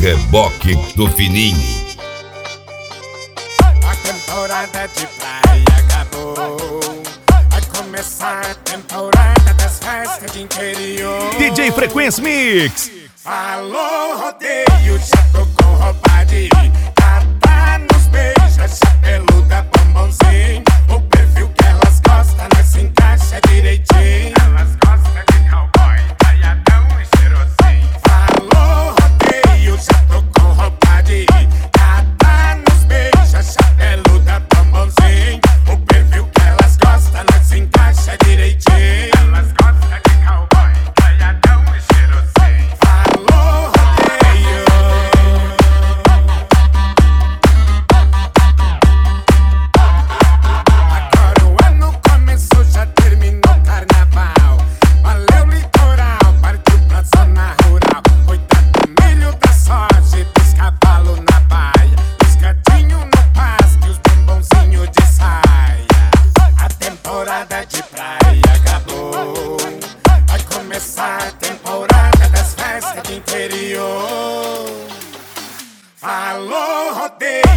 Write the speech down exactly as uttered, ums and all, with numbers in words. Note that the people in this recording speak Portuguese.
Reboque do Fininho. A temporada de praia acabou. Vai começar a temporada das festas de interior. D J Frequência Mix. Alô, rodeio, já tô com roupa de tapa nos beijos, chapeluda, bombonzinho. O perfil que elas gostam, nós se encaixa direitinho. Elas gostam de cowboy, caiadão e cheirosinho. Alô, rodeio, já tô com roupa de tapa nos beijos, chapeluda, bombonzinho. O perfil que elas gostam, nós se encaixa direitinho. Elas gostam de cowboy, caiadão e cheirosinho. Alô, rodeio. Agora o ano começou, já terminou o carnaval. Valeu litoral, partiu pra zona rural. Cuidado do milho da soja, dos cavalos na baia, os gatinhos no pasto e os bombonzinhos de saia. A temporada de praia acabou. Vai começar a temporada das festas de interior. Alô, rodeio.